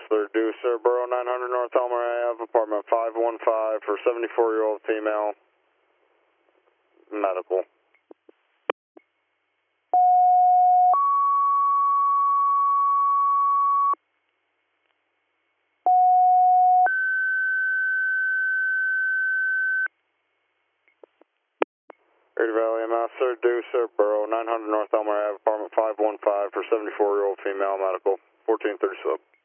Third Deucer, Borough 900 North Elmer Ave, apartment 515 for 74-year-old female, medical. Erie Valley MS, Third Deucer, Borough 900 North Elmer Ave, apartment 515 for 74-year-old female, medical, 1430 slope.